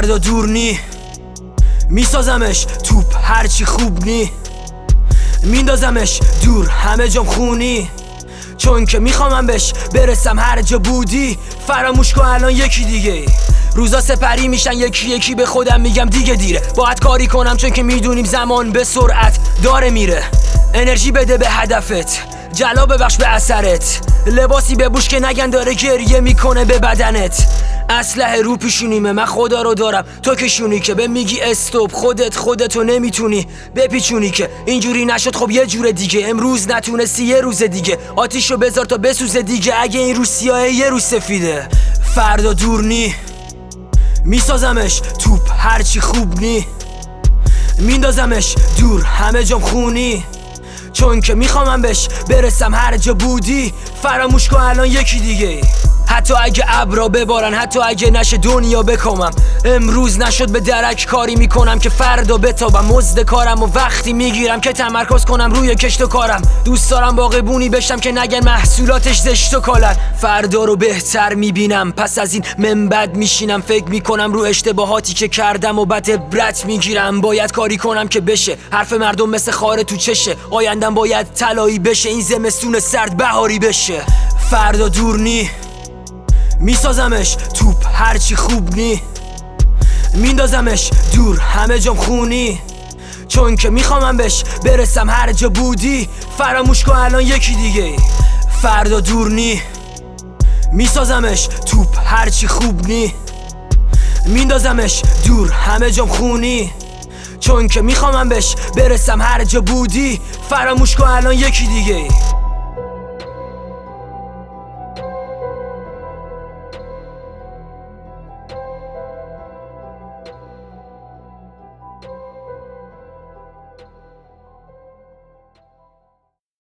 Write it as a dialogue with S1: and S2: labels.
S1: فردا دور نی، میسازمش توپ هرچی خوب نی، میندازمش دور همه جام خونی، چون که میخوامم بهش برسم هر جا بودی. فراموش کن الان یکی دیگه، روزا سپری میشن یکی یکی، به خودم میگم دیگه دیره، باید کاری کنم چون که میدونیم زمان به سرعت داره میره. انرژی بده به هدفت، جلا ببخش به اثرت، لباسی بپوش که نگن داره گریه میکنه به بدنت. اسلحه رو پیشونیمه، من خدا رو دارم تو کشونی که به میگی استوب، خودتو نمیتونی بپیچونی که اینجوری نشد. خب یه جور دیگه، امروز نتونستی یه روز دیگه، آتیشو بذار تا بسوزه دیگه، اگه این روز سیاهه یه روز سفیده. فردا دور نی، میسازمش توپ هرچی خوب نی، میندازمش دور همه جام خونی، چون که میخوامم بهش برسم هر جا بودی. فراموش کن الان یکی دیگه، حتی اگه ابرا ببارن، حتی اگه نشه دنیا بکامم، امروز نشد به درک کاری میکنم که فردا بتابم. مزد کارم و وقتی میگیرم که تمرکز کنم روی کشت و کارم. دوست دارم باغبونی بشم که نگن محصولاتش زشت و کالن. فردا رو بهتر میبینم، پس از این من بد میشینم، فکر میکنم رو اشتباهاتی که کردم و بعد عبرت میگیرم. باید کاری کنم که بشه، حرف مردم مثل خاره تو چشه، آیندم باید طلایی بشه، این زمستون سرد بهاری بشه. فردا دور نی، میسازمش توپ هرچی خوب نی، میندازمش دور همه جام خونی، چون که میخوامم بهش برسم هر جا بودی. فراموش کن الان یکی دیگه، فردا دور نی، میسازمش توپ هرچی خوب نی، میندازمش دور همه جام خونی، چون که میخوامم بهش برسم هر جا بودی. فراموش کن الان یکی دیگه.